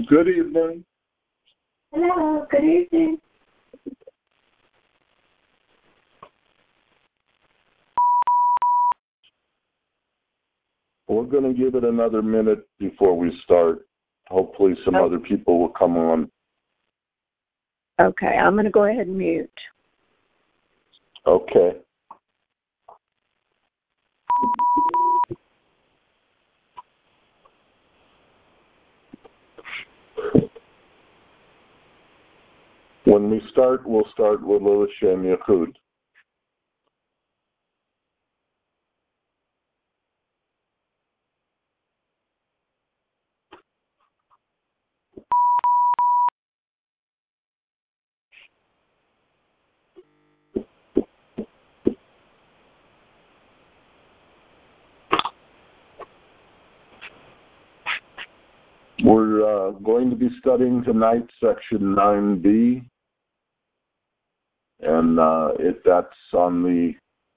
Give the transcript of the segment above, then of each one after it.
Good evening. Hello, good evening. We're going to give it another minute before we start. Hopefully some other people will come on. Okay, I'm going to go ahead and mute. Okay. When we start, we'll start with L'Shem Yechud. We're going to be studying tonight section 9b, and that's on the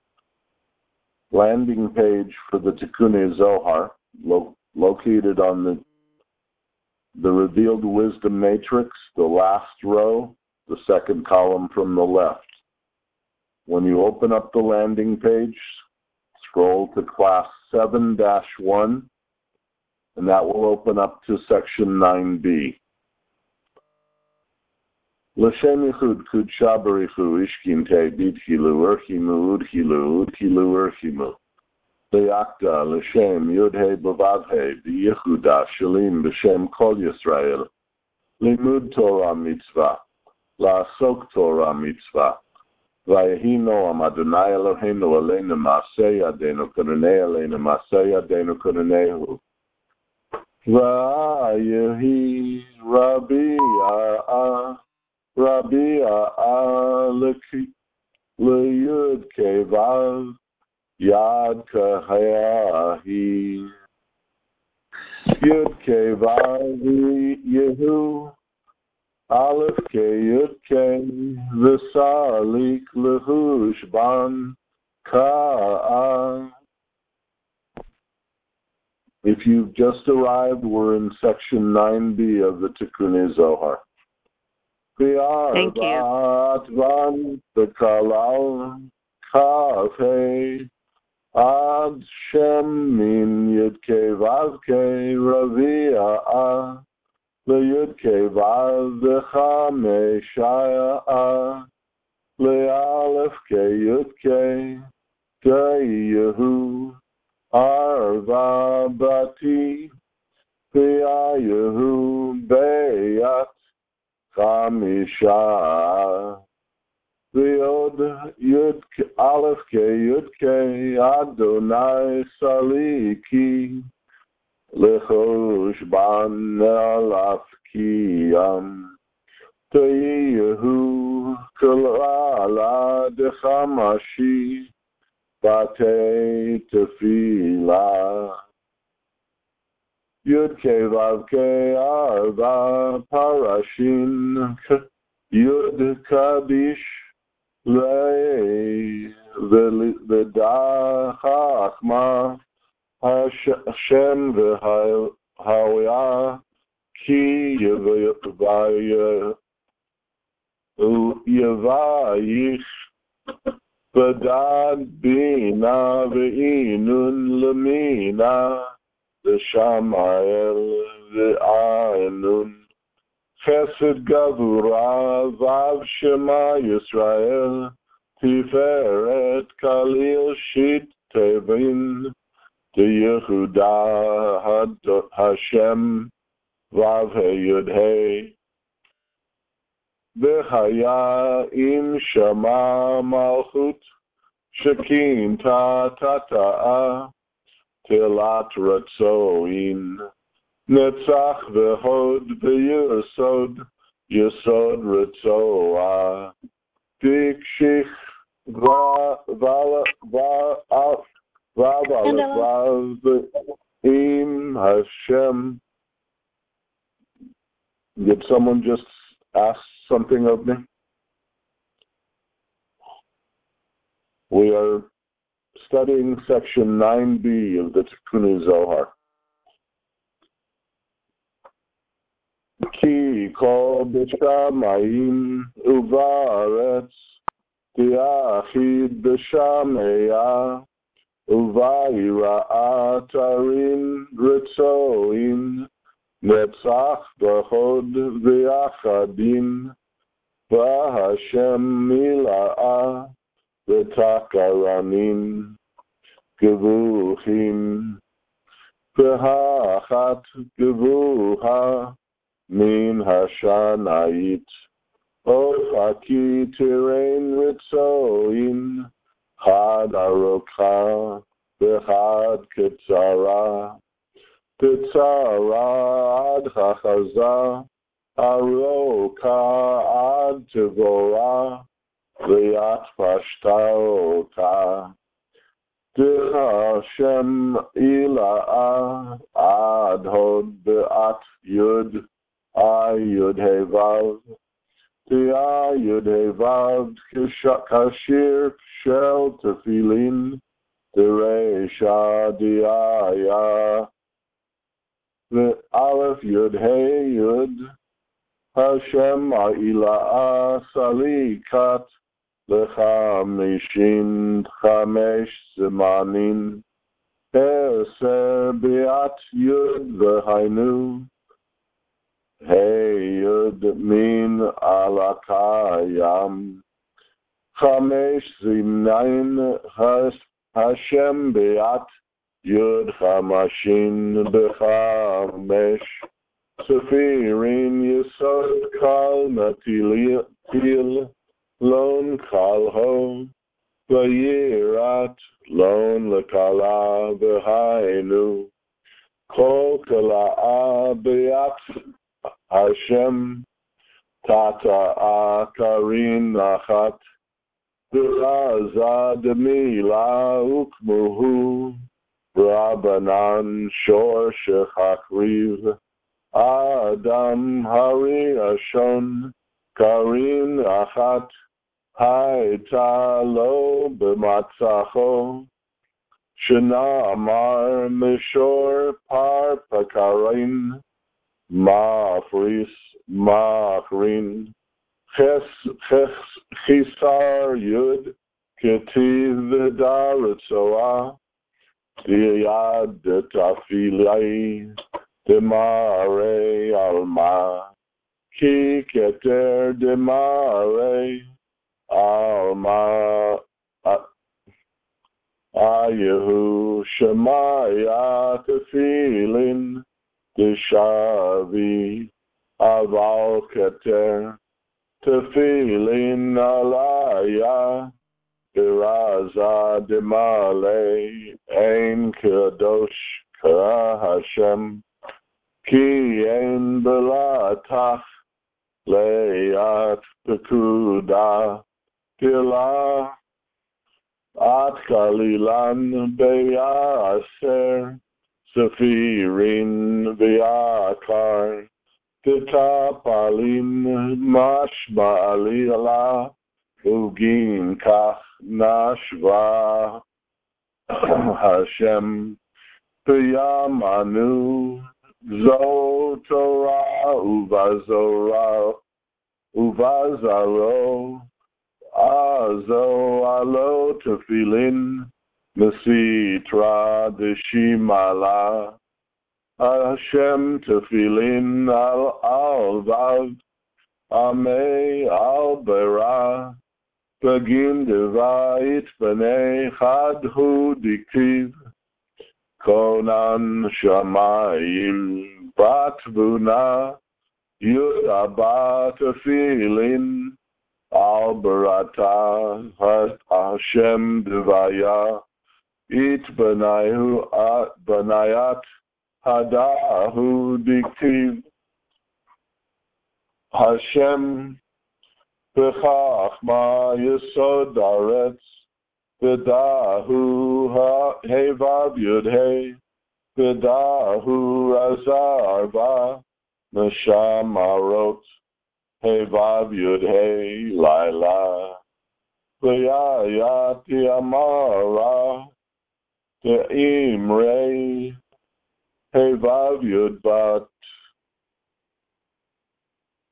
landing page for the Tikkunei Zohar, located on the Revealed Wisdom Matrix, the last row, the second column from the left. When you open up the landing page, scroll to class 7-1, and that will open up to section 9b. L'Shem Yechud Kudsha Barichu Ishkinte Bidchilu Urchimu Udchilu Udchilu Urchimu Le'akta L'Shem Yudhe Bavavhe B'Yehuda Shalim B'Shem Kol Yisrael Limud Torah Mitzvah La'asok Torah Mitzvah Vayehi Noam Adonai Eloheinu Aleinu Ma'aseh Yadeinu Kodonei Aleinu Ma'aseh Yadeinu Kodonehu Vayehi Rabbi L'Yud Kevav Yad Kahayahi Yud Kevav Yehu Aleph Ke Yud Ke V'Salik Lehush Ban Ka'a. If you've just arrived, we're in section 9b of the Tikkunei Zohar. Thank you. Ad Shem Min Yud Ke Vav Ke Ravia Le Yud Ke Vav V'Chameshaya Le Aleph Ke Yud Ke Yehu Arva Bati Yehu Beyat Chamisha V'Yod Yud Aleph Ke Yud Ke Adonai Saliki Lechosh Ban Alaf Kiyam Yehu Kalala Dechamashi Bate Tefila Yud Ke Vav Ke Arva Parashin Yud Kabish Le V'da Chachma Hashem V'Hawya Ki Yavayich V'dad Bina V'inun Lamina V'Shamael V'Anun Chesed Gavura Vav Shema Yisrael Tiferet Kalil Shit Tevin Yehuda Hashem Vav Yud Hey V'Haya Im Shama Malchut Shekin Ta Tata'a Tilat Ratzoin Netzach V'Hod V'Yesod Yesod Ratzoa Dikshich Vav Im Hashem. Did someone just ask something of me? We are studying section 9b of the Tikkunei Zohar. כל בשמיים ובארץ, תיאחיד בשמיה, וביראת הרים רצועים, נצח בהוד ויחדים, והשם מילאה ותקרנים גבוהים, והאחת גבוהה מן השנאית, אופקי תירן רצועים, חד ארוכה וחד קצרה, קצרה עד החזה, ארוכה עד תבורה, ואת פשטה אותה. דהשם אילאה עד הוד באת יוד, יוד ה' תהיה יוד ה' כשיר של תפילין, דרישה דהיה, ואלף יוד ה' יוד, השם האילאה סליקת, ל55 זמנים, 10 בעת יוד והיינו, יוד מן על הקיים, 5 זמנים השם בעת יוד 50 ב5, ספירים יסוד קל נטיל, לון קל הו, ויראת לון לקלה והיינו, כל קלעה בעת השם, תתאה קרין אחת, ועזה דמילה וכמוהו, רבנן שור שחקריב, אדם הרי ראשון, קרין אחת, הייתה לו במצחו, שנאמר משור פרפקרין, מפריס מחרין, חיסר יוד, כתיב דרצועה, דיד תפילי, דמרי עלמה, כי כתר דמרי, עלמה, אייהו שמיה תפילין, דשבי, אבל כתר, תפילין עליה, ברזה דמלא, אין קדוש כהשם, כי אין בלעתך, ליאת פקודה, תלה, את כלילן ביעשר, ספירין ויעקר, תטפלים משמע לילה, וגין כך נשבה, השם בימנו, זו תורה ובזרו, זו עלו תפילין, מסיתרא דשימלה, השם תפילין על וו, עמי על ברא, בגין דבית בני חד הוא דכתיב, כונן שמיים בת תבונה, יוד אבא תפילין, על בראתה השם דביה, את בניית הדאהו דכתיב, השם בחכמה יסוד ארץ, ודאהו ה' י"ה, ודאהו רזר בה, משמרות, ה' י"ה לילה, ויעתי אמרה, תאמרי, ה' י"ב,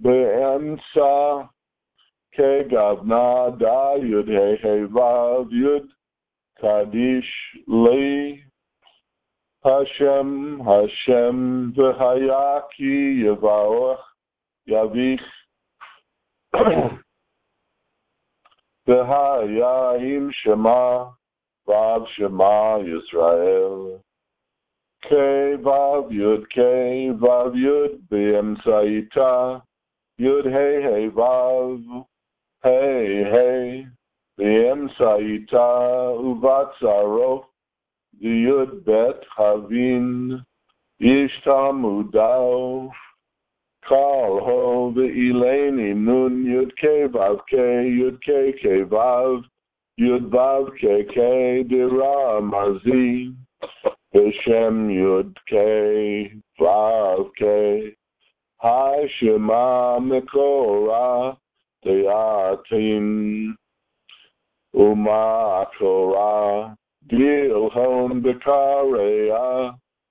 באמצע כגוונה דה יוד ה' ו' יוד קדיש לי השם והיה כי יברך יביך והיה עם שמה ו' שמה ישראל כ' ו' יוד באמצעיתה יוד ה' ו' ה' באמצעיתה ובצרו יוד בית חבין ישתמודו קל הו ואילני נון יוד כ' יוד כ' יוד כ' דירה מרזי בשם יוד כ' השמה מקורה דעתין ומה קורה דילהון בקריה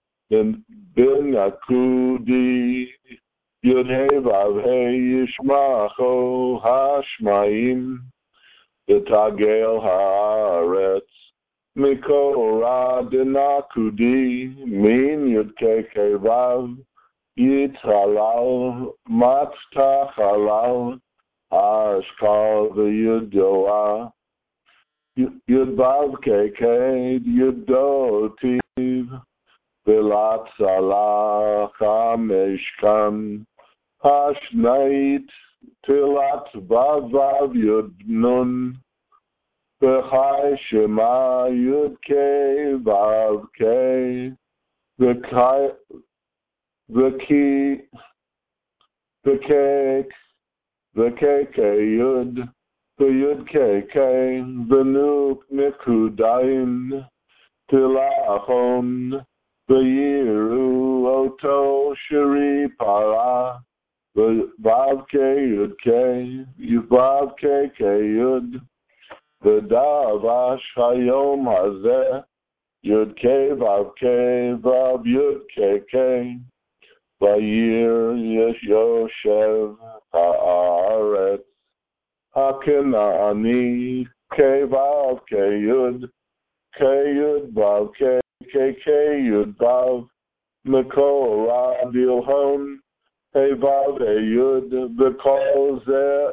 בנקודי יוד ו' ישמחו השמיים ותגל הארץ מקורה דנקודי מן יוד כ' ו' יתחלל מצתה חלל אשכל וידוע יוד ו' כ' יודו טיב ולצלח המשכן השנית תלת ו' יוד נון וחי שמה יוד כ' ו' וכ' יוד ויוד כ' ונוק נקודיים תלחון ויראו אותו שרי פרה ו' יוד ו' כ' יוד ודבש היום הזה יוד ו' יוד כ' ויר יושב הארץ הכנעני כ' יוד ו' כ' יוד ו' מקורה דילהון ו' יוד וכל זה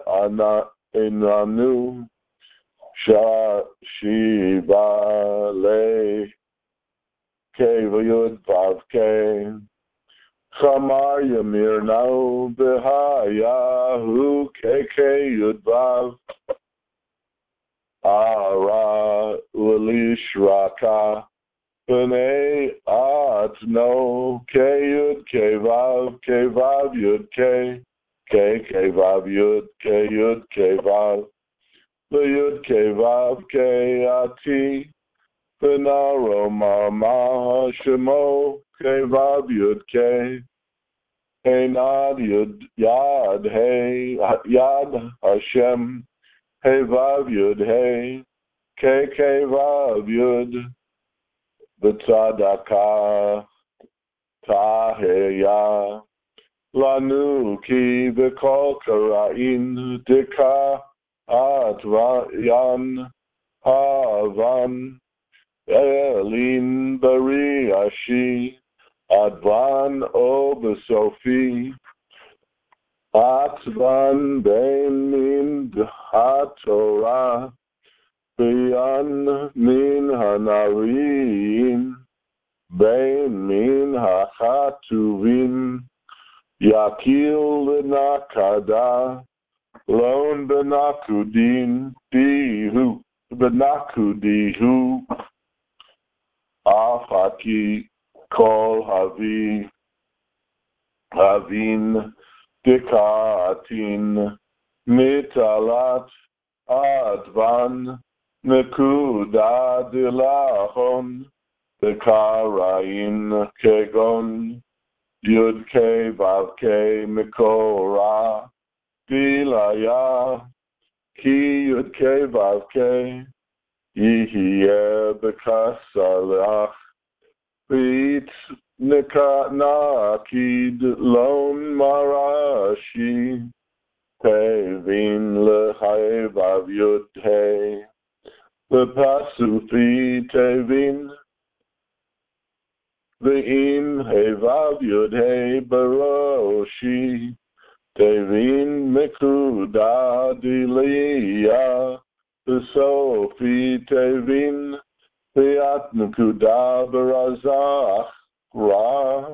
איננו שיבה כ' ויוד ו' כ' חמר ימיר נאו והיה הוא כ' יוד ו' ערה ולשרקה בני אתנו כ' ו' יוד כ' ו' יוד כ' ו' ויוד כ' עתי ונרו מה שמו כ' יוד עד יד השם ו' יוד כ' ו' יוד בצדקה תהיה לנו כי בכל קראין דקה עטוין האבן אלין בריאשי עדבן או בסופי עטבן בין מן התורה בין מן הנביאים בין מן הכתובים יקיל לנקדה לון בנקודיהו אף כי כל הבין דקעתין מתעלת עדבן נקודה דלהון בקראין כגון יוד כ' מקורה דיליה כי יוד כ' יהיה בקסלח וית Nakid Lon Marashi Tevin Lechai Vav Yud Hey Lepasufi Tevin Ve'im Hey Vav Yud Hey Baroshi Tevin Mekuda Dilia Sofi Tevin Ve'at Mekuda Barazach Ra.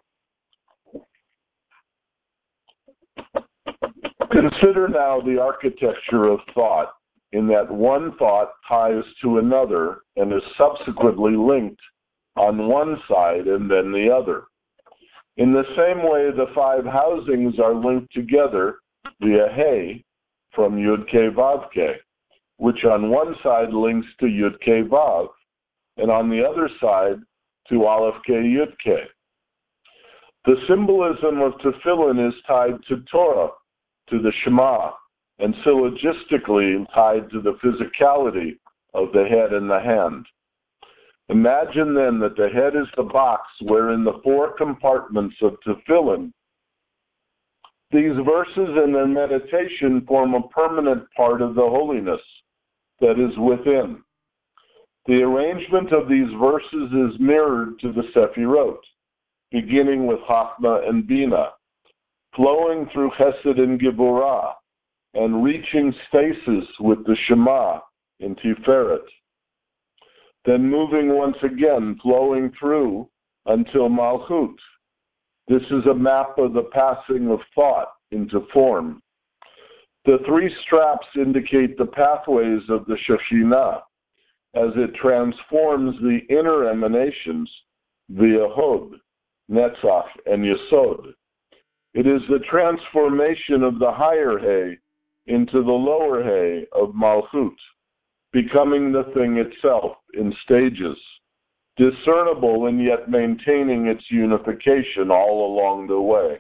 Consider now the architecture of thought, in that one thought ties to another and is subsequently linked on one side and then the other. In the same way, the five housings are linked together via Hey from Yud Kei Vav Kei, which on one side links to Yud Kei Vav, and on the other side to Aleph Kei Yud Kei. The symbolism of tefillin is tied to Torah, to the Shema, and syllogistically tied to the physicality of the head and the hand. Imagine then that the head is the box wherein the four compartments of tefillin. These verses and their meditation form a permanent part of the holiness that is within. The arrangement of these verses is mirrored to the Sefirot, beginning with Chachma and Bina, flowing through Chesed and Geburah, and reaching stasis with the Shema in Tiferet. Then moving once again, flowing through until Malchut. This is a map of the passing of thought into form. The three straps indicate the pathways of the Shekhinah as it transforms the inner emanations via Hod, Netzach, and Yesod. It is the transformation of the higher Hay into the lower Hay of Malchut, becoming the thing itself in stages, discernible and yet maintaining its unification all along the way.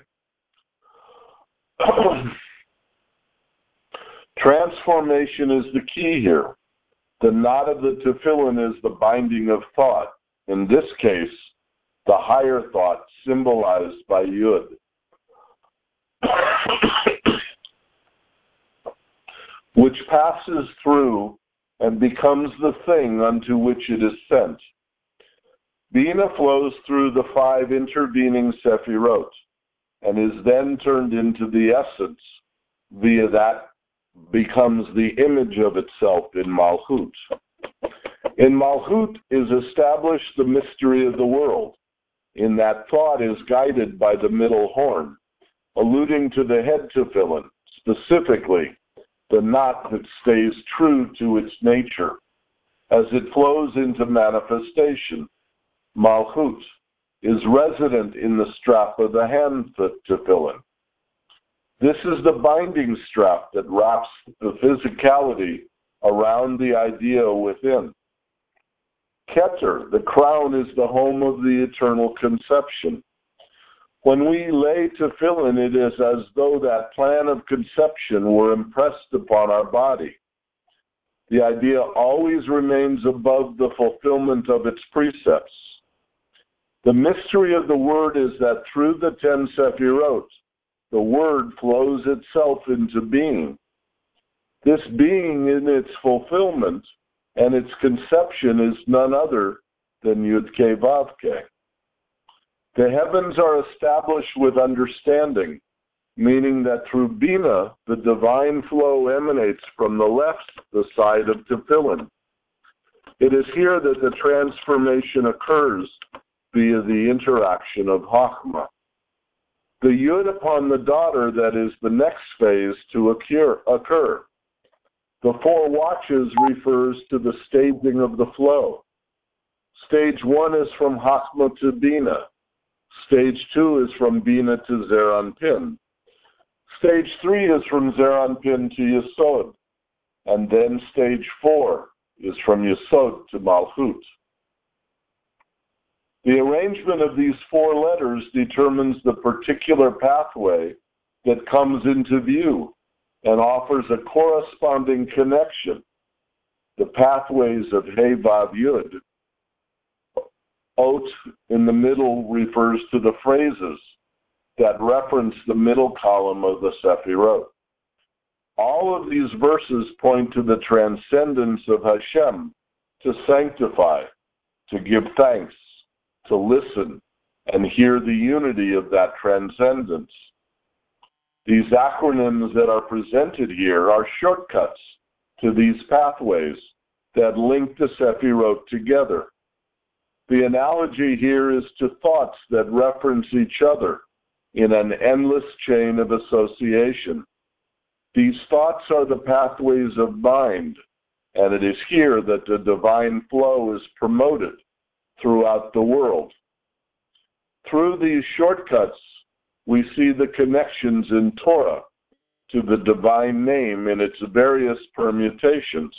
Transformation is the key here. The knot of the tefillin is the binding of thought, in this case, the higher thought symbolized by Yud. Which passes through and becomes the thing unto which it is sent. Bina flows through the five intervening Sefirot and is then turned into the essence, via that becomes the image of itself in Malchut. In Malchut is established the mystery of the world, in that thought is guided by the middle horn, alluding to the head tefillin, specifically the knot that stays true to its nature as it flows into manifestation. Malchut is resident in the strap of the hand tefillin. This is the binding strap that wraps the physicality around the idea within. Keter, the crown, is the home of the eternal conception. When we lay tefillin, it is as though that plan of conception were impressed upon our body. The idea always remains above the fulfillment of its precepts. The mystery of the word is that through the 10 Sefirot, the word flows itself into being. This being in its fulfillment and its conception is none other than Yud Kei Vav Kei. The heavens are established with understanding, meaning that through Bina, the divine flow emanates from the left, the side of tefillin. It is here that the transformation occurs via the interaction of Chachma. The Yud upon the daughter that is the next phase to occur. The 4 watches refers to the staging of the flow. Stage 1 is from Chachma to Bina. Stage 2 is from Bina to Zeranpin. Stage 3 is from Zeranpin to Yesod. And then stage 4 is from Yesod to Malchut. The arrangement of these 4 letters determines the particular pathway that comes into view and offers a corresponding connection. The pathways of Hey Vav Yud Ot in the middle refers to the phrases that reference the middle column of the Sefirot. All of these verses point to the transcendence of Hashem, to sanctify, to give thanks, to listen, and hear the unity of that transcendence. These acronyms that are presented here are shortcuts to these pathways that link the Sefirot together. The analogy here is to thoughts that reference each other in an endless chain of association. These thoughts are the pathways of mind, and it is here that the divine flow is promoted throughout the world. Through these shortcuts, we see the connections in Torah to the divine name in its various permutations.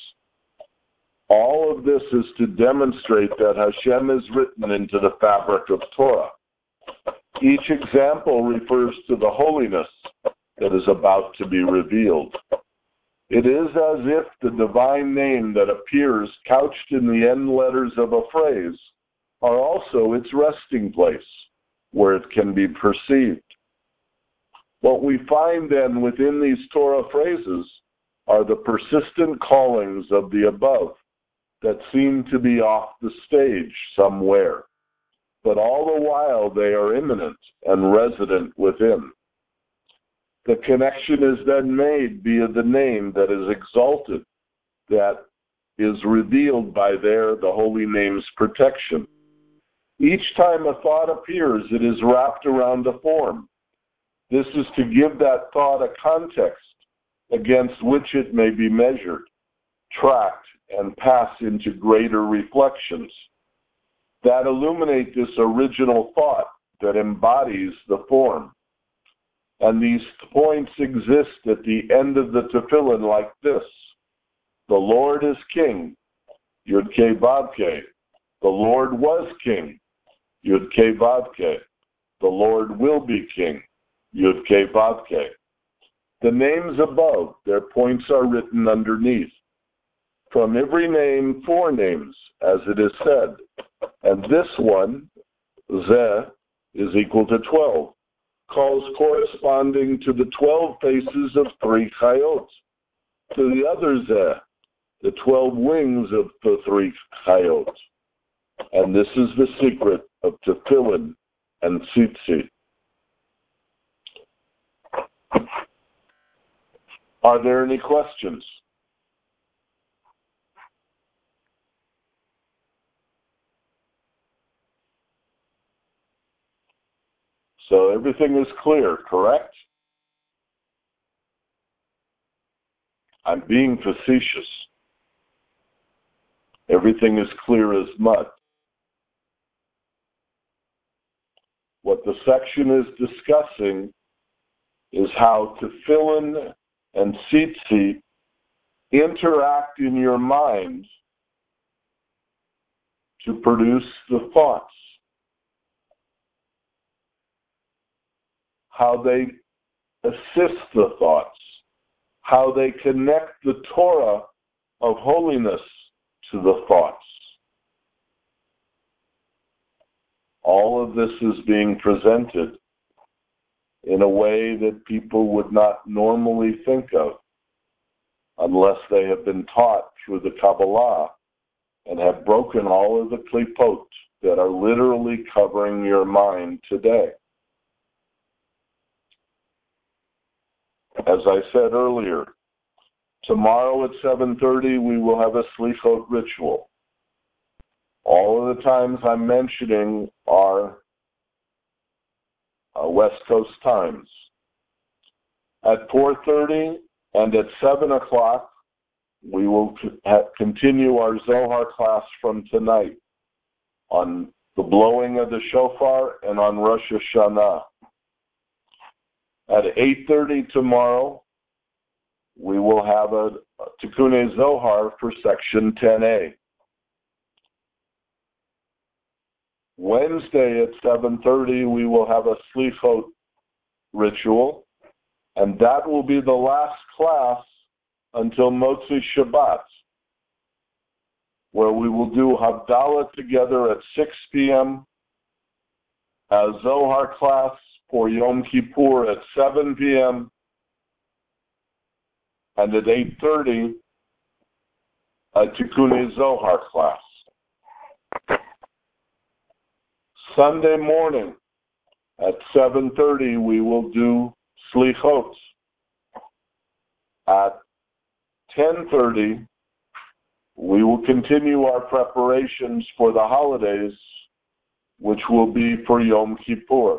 All of this is to demonstrate that Hashem is written into the fabric of Torah. Each example refers to the holiness that is about to be revealed. It is as if the divine name that appears couched in the end letters of a phrase are also its resting place, where it can be perceived. What we find then within these Torah phrases are the persistent callings of the above that seem to be off the stage somewhere, but all the while they are immanent and resident within. The connection is then made via the name that is exalted, that is revealed by the holy name's protection. Each time a thought appears, it is wrapped around a form. This is to give that thought a context against which it may be measured, tracked, and pass into greater reflections that illuminate this original thought that embodies the form. And these points exist at the end of the tefillin like this: the Lord is King, Yud-Kei Vav-Kei. The Lord was King, Yud-Kei Vav-Kei. The Lord will be King, Yud-Kei Vav-Kei. The names above, their points are written underneath. From every name, 4 names, as it is said. And this one, Zeh, is equal to 12, calls corresponding to the 12 faces of 3 Chayot. To the other Zeh, the 12 wings of the 3 Chayot. And this is the secret of Tefillin and Tzitzit. Are there any questions? So everything is clear, correct? I'm being facetious. Everything is clear as mud. What the section is discussing is how Tefillin and Tzitzit interact in your mind to produce the thoughts. How they assist the thoughts, how they connect the Torah of holiness to the thoughts. All of this is being presented in a way that people would not normally think of unless they have been taught through the Kabbalah and have broken all of the klipot that are literally covering your mind today. As I said earlier, tomorrow at 7:30 we will have a Slichot ritual. All of the times I'm mentioning are West Coast times. At 4:30 and at 7 o'clock, we will continue our Zohar class from tonight on the blowing of the shofar and on Rosh Hashanah. At 8:30 tomorrow, we will have a Tikkunei Zohar for section 10a. Wednesday at 7:30, we will have a Slichot ritual, and that will be the last class until Motzi Shabbat. where we will do Havdalah together at 6 p.m., a Zohar class for Yom Kippur at 7 p.m., and at 8:30, a Tikkunei Zohar class. Sunday morning at 7:30, we will do Slichot. At 10:30, we will continue our preparations for the holidays, which will be for Yom Kippur.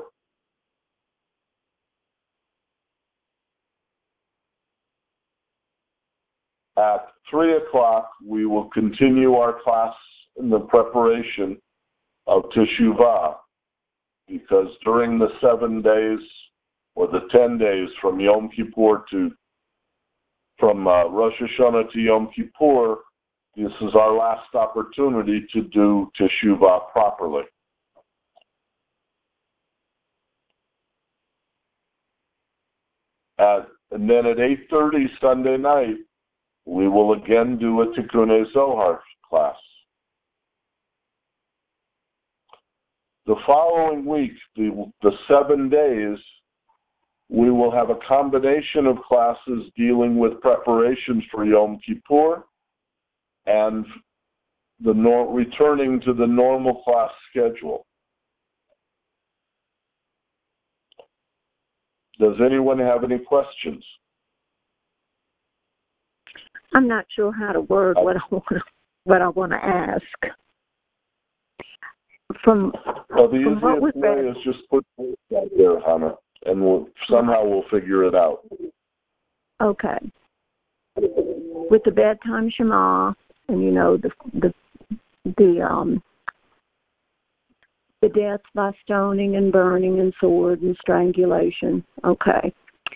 At 3 o'clock, we will continue our class in the preparation of Teshuvah, because during the 7 days or the 10 days from Yom Kippur from Rosh Hashanah to Yom Kippur, this is our last opportunity to do Teshuvah properly. And then at 8:30 Sunday night, we will again do a Tikkunei Zohar class. The following week, the 7 days, we will have a combination of classes dealing with preparations for Yom Kippur and returning to the normal class schedule. Does anyone have any questions? I'm not sure how to word what I want to ask. The easiest way is just put it out there, Hannah, and somehow we'll figure it out. Okay. With the bedtime Shema, and the death by stoning and burning and sword and strangulation. Okay.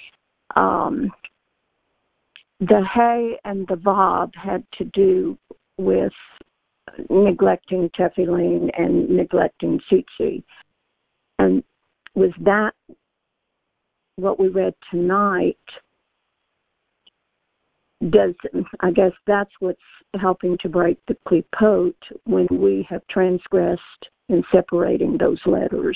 The hay and the vav had to do with neglecting tefillin and neglecting tzitzit. And was that what we read tonight? I guess that's what's helping to break the klipot when we have transgressed in separating those letters.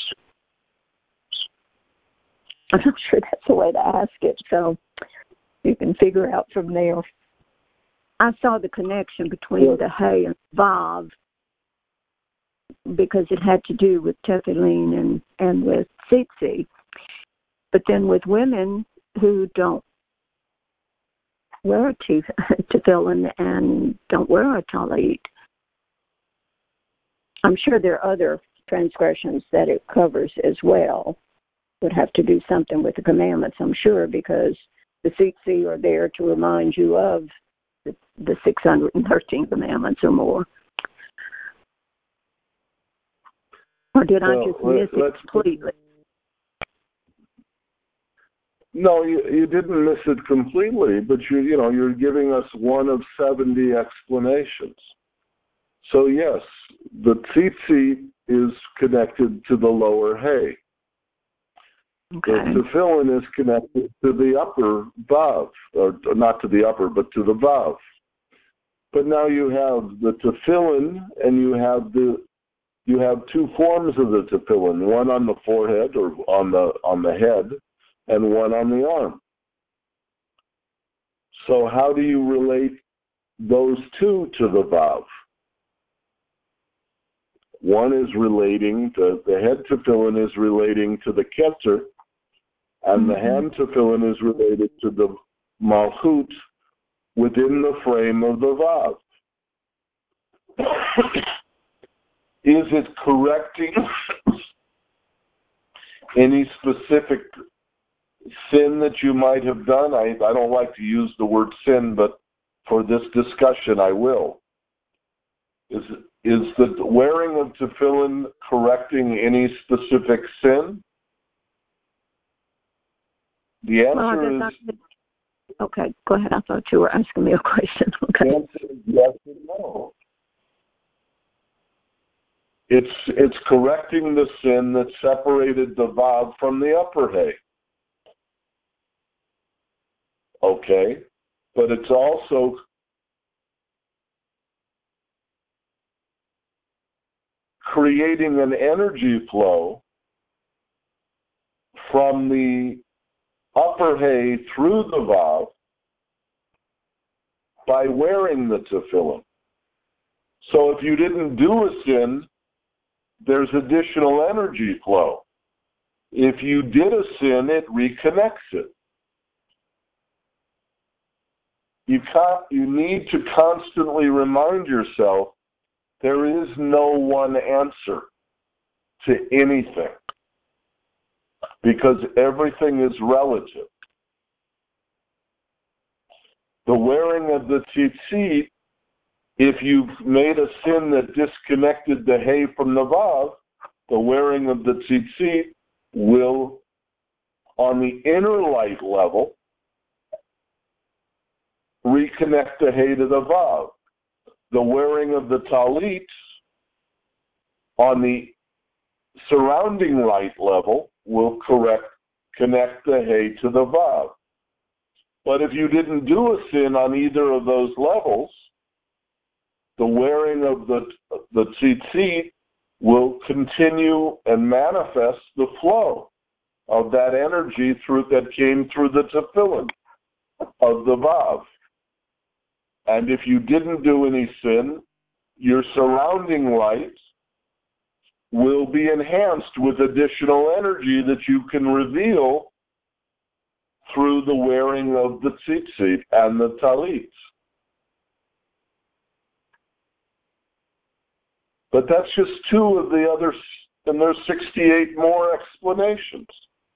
I'm not sure that's the way to ask it, so you can figure out from there. I saw the connection between the hay and vav because it had to do with tefillin and with tzitzit. But then with women who don't wear a tefillin and don't wear a talit, I'm sure there are other transgressions that it covers as well. Would have to do something with the commandments, I'm sure, because the tzitzit are there to remind you of the 613 commandments or more. Or did I just miss it completely? No, you didn't miss it completely, but you're giving us one of 70 explanations. So yes, the tzitzit is connected to the lower hay. Okay. The tefillin is connected to the upper vav, or not to the upper, but to the vav. But now you have the tefillin, and you have two forms of the tefillin: one on the forehead or on the head, and one on the arm. So how do you relate those two to the vav? One is relating to the head tefillin is relating to the keter, and the hand tefillin is related to the malchut within the frame of the vav. Is it correcting any specific sin that you might have done? I don't like to use the word sin, but for this discussion I will. Is the wearing of tefillin correcting any specific sin? The answer is... Okay, go ahead. I thought you were asking me a question. Okay. The answer is yes and no. It's correcting the sin that separated the vav from the upper hay. Okay, but it's also creating an energy flow from the upper hay through the vav by wearing the tefillin. So if you didn't do a sin, there's additional energy flow. If you did a sin, it reconnects it. You need to constantly remind yourself there is no one answer to anything because everything is relative. The wearing of the tzitzit, if you've made a sin that disconnected the hay from the vav, the wearing of the tzitzit will, on the inner light level, reconnect the hay to the vav. The wearing of the talit on the surrounding light level will connect the hay to the vav. But if you didn't do a sin on either of those levels, the wearing of the tzitzit will continue and manifest the flow of that energy that came through the tefillin of the vav. And if you didn't do any sin, your surrounding light will be enhanced with additional energy that you can reveal through the wearing of the tzitzit and the talit. But that's just two of the others, and there's 68 more explanations.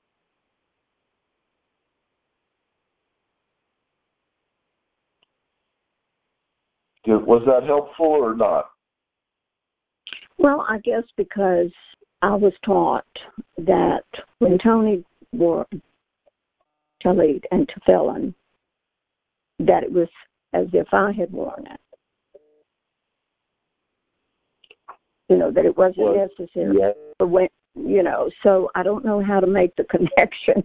Was that helpful or not? Well, I guess because I was taught that when Tony wore talit and tefillin, that it was as if I had worn it. That it wasn't necessary for when, so I don't know how to make the connection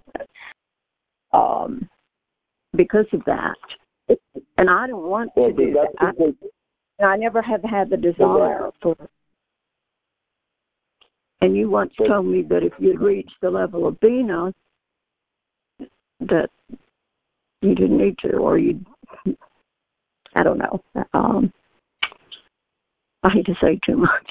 because of that. And I don't want to do that. I never have had the desire for it. And you once told me that if you'd reached the level of Bina, that you didn't need to, or I don't know. I hate to say too much.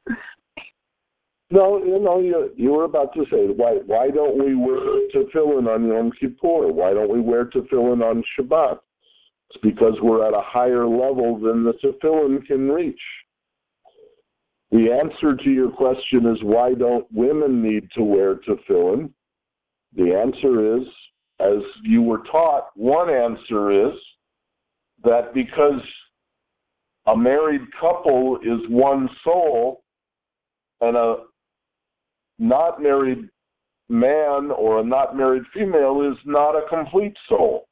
No, you were about to say, why don't we wear tefillin on Yom Kippur? Why don't we wear tefillin on Shabbat? It's because we're at a higher level than the tefillin can reach. The answer to your question is, why don't women need to wear tefillin? The answer is, as you were taught, one answer is that because a married couple is one soul, and a not married man or a not married female is not a complete soul.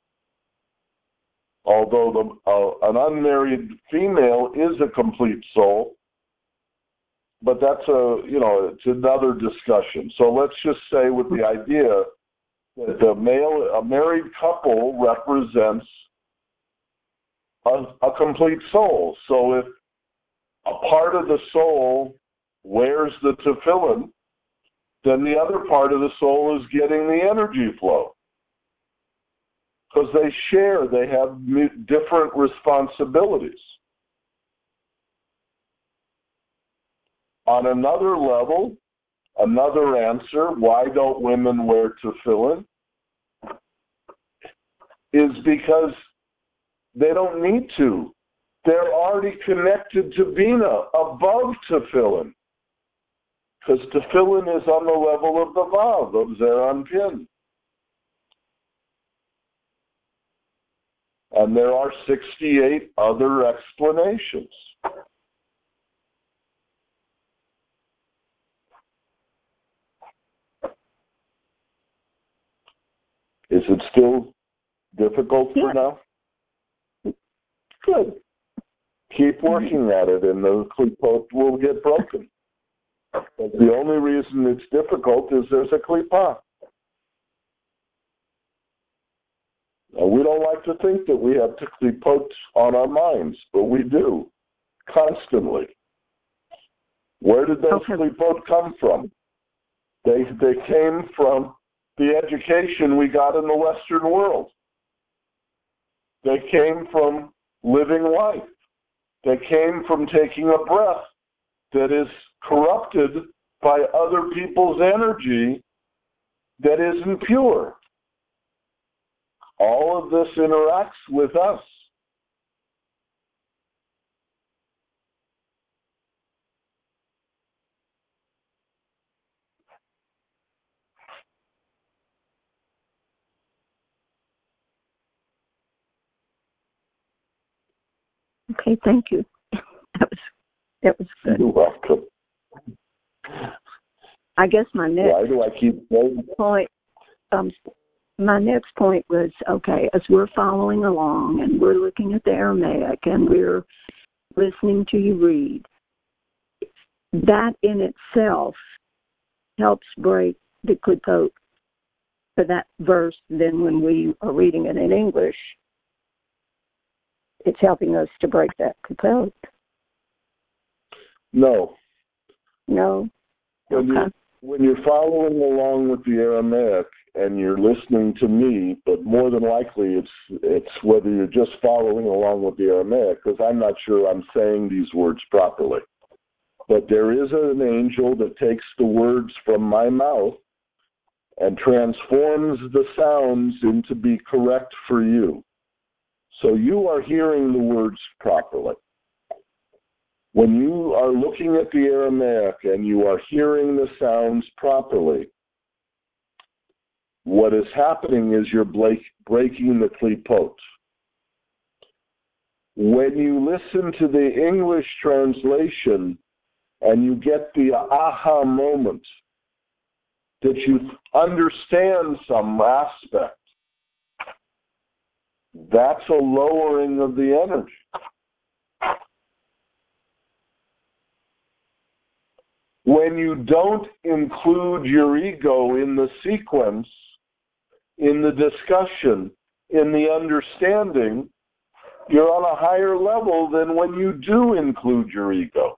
Although an unmarried female is a complete soul, but that's it's another discussion. So let's just say with the idea that a married couple represents a complete soul. So if a part of the soul wears the tefillin, then the other part of the soul is getting the energy flow. Because they have different responsibilities. On another level, another answer, why don't women wear tefillin, is because they don't need to. They're already connected to Bina, above tefillin. Because tefillin is on the level of the vav, of Zeir Anpin. And there are 68 other explanations. Is it still difficult for now? Good. Keep working at it, and the klipot will get broken. But the only reason it's difficult is there's a klipah. Now, we don't like to think that we have klipot on our minds, but we do, constantly. Where did those klipot come from? They came from the education we got in the Western world. They came from living life. They came from taking a breath that is corrupted by other people's energy that isn't pure. All of this interacts with us. Okay, thank you. That was good. You're welcome. I guess my next Why do I keep saying point, my next point was, okay, as we're following along and we're looking at the Aramaic and we're listening to you read, that in itself helps break the klipot for that verse. Then when we are reading it in English, it's helping us to break that klipot. No? When you're following along with the Aramaic and you're listening to me, but more than likely it's whether you're just following along with the Aramaic, because I'm not sure I'm saying these words properly. But there is an angel that takes the words from my mouth and transforms the sounds into be correct for you. So you are hearing the words properly. When you are looking at the Aramaic and you are hearing the sounds properly, what is happening is you're breaking the klipot. When you listen to the English translation and you get the aha moment, that you understand some aspect, that's a lowering of the energy. When you don't include your ego in the sequence, in the discussion, in the understanding, you're on a higher level than when you do include your ego.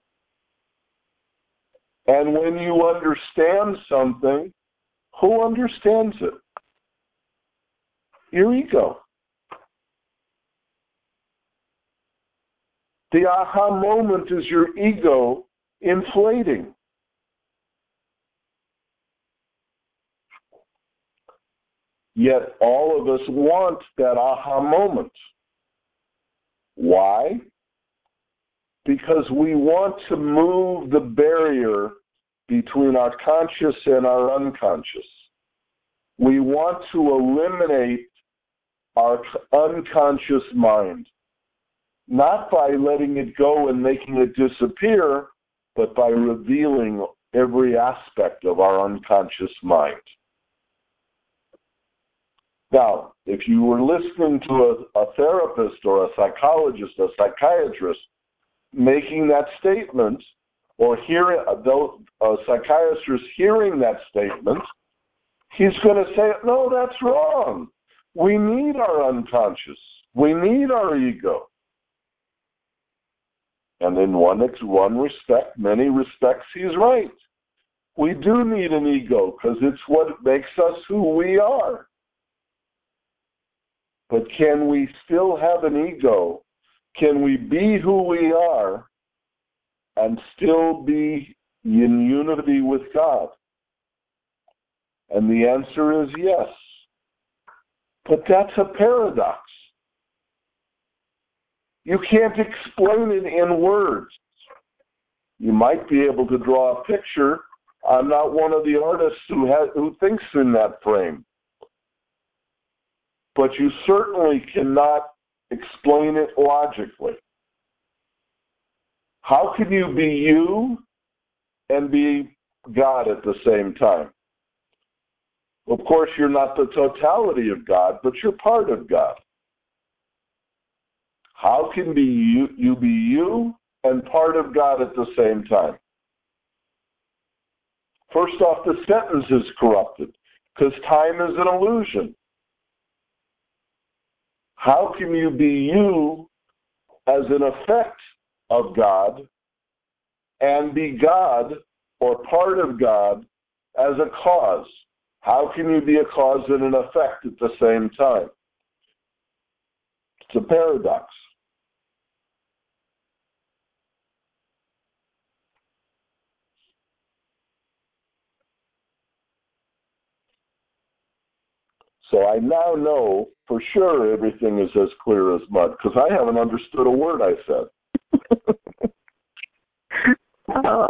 And when you understand something, who understands it? Your ego. The aha moment is your ego inflating. Yet all of us want that aha moment. Why? Because we want to move the barrier between our conscious and our unconscious. We want to eliminate our unconscious mind, not by letting it go and making it disappear, but by revealing every aspect of our unconscious mind. Now, if you were listening to a therapist or a psychologist, a psychiatrist, making that statement, or a psychiatrist hearing that statement, he's going to say, no, that's wrong. We need our unconscious. We need our ego. And in one respect, many respects, he's right. We do need an ego because it's what makes us who we are. But can we still have an ego? Can we be who we are and still be in unity with God? And the answer is yes. But that's a paradox. You can't explain it in words. You might be able to draw a picture. I'm not one of the artists who thinks in that frame. But you certainly cannot explain it logically. How can you be you and be God at the same time? Of course, you're not the totality of God, but you're part of God. How can you be you and part of God at the same time? First off, the sentence is corrupted because time is an illusion. How can you be you as an effect of God and be God or part of God as a cause. How can you be a cause and an effect at the same time? It's a paradox. So I now know for sure everything is as clear as mud, because I haven't understood a word I said. Oh.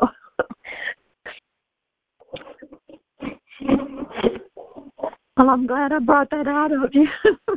Well, I'm glad I brought that out of you.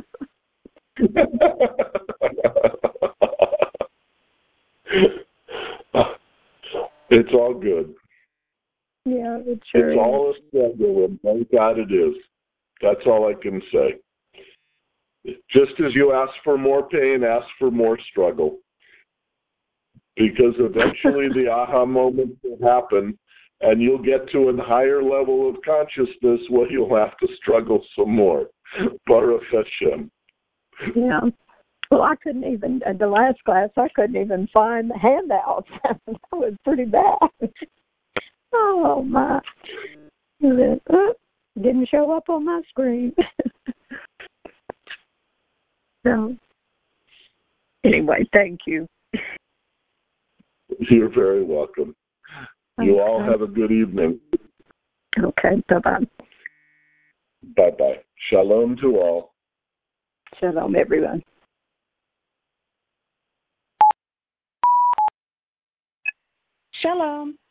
It's all good. Yeah, it sure It's all a struggle, and thank God it is. That's all I can say. Just as you ask for more pain, ask for more struggle. Because eventually the aha moment will happen, and you'll get to a higher level of consciousness where you'll have to struggle some more. Baruch Hashem. Yeah. Well, I couldn't even, at the last class, I couldn't even find the handouts. That was pretty bad. Oh, my. Didn't show up on my screen. So, anyway, thank you. You're very welcome. You all have a good evening. Okay, bye-bye. Bye-bye. Shalom to all. Shalom, everyone. Shalom.